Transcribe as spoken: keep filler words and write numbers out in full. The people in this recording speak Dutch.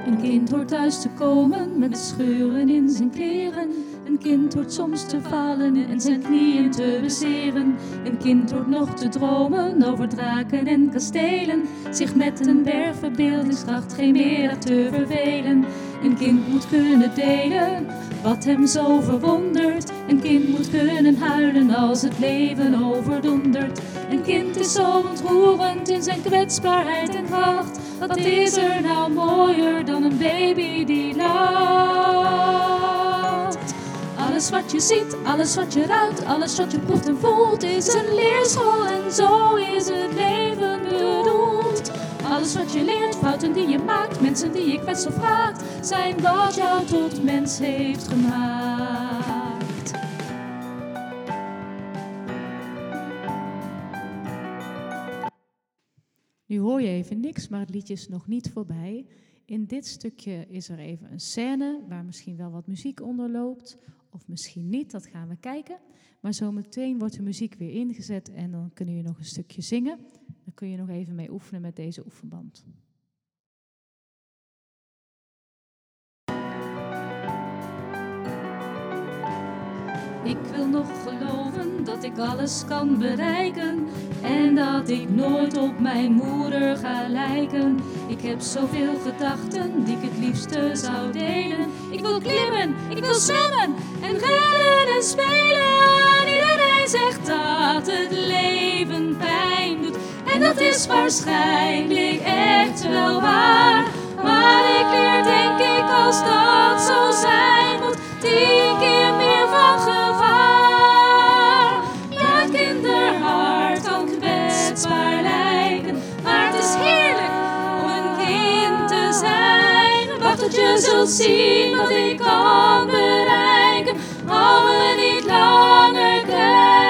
Een kind hoort thuis te komen met scheuren in zijn kleren. Een kind hoort soms te vallen en zijn knieën te bezeren. Een kind hoort nog te dromen over draken en kastelen. Zich met een berg verbeeldingskracht geen meer te vervelen. Een kind moet kunnen delen wat hem zo verwondert. Een kind moet kunnen huilen als het leven overdondert. Een kind is zo ontroerend in zijn kwetsbaarheid en kracht. Wat is er nou mooier dan een baby die lacht? Alles wat je ziet, alles wat je ruikt, alles wat je proeft en voelt is een leerschool en zo is het leven bedoeld. Alles wat je leert, fouten die je maakt, mensen die je kwetst of vraagt, zijn wat jou tot mens heeft gemaakt. Nu hoor je even niks, maar het liedje is nog niet voorbij. In dit stukje is er even een scène waar misschien wel wat muziek onder loopt. Of misschien niet, dat gaan we kijken. Maar zometeen wordt de muziek weer ingezet en dan kun je nog een stukje zingen. Dan kun je nog even mee oefenen met deze oefenband. Ik wil nog geloven dat ik alles kan bereiken en dat ik nooit op mijn moeder ga lijken. Ik heb zoveel gedachten die ik het liefste zou delen. Ik wil klimmen, ik wil zwemmen en rennen en spelen. Iedereen zegt dat het leven pijn doet en dat is waarschijnlijk echt wel waar. Maar ik leer denk ik als dat zo zijn moet, tien keer meer van gevaar. Ja, het kinderhart kan kwetsbaar lijken, maar het is heerlijk om een kind te zijn. Wacht tot je zult zien wat ik kan bereiken, hou me niet langer klein.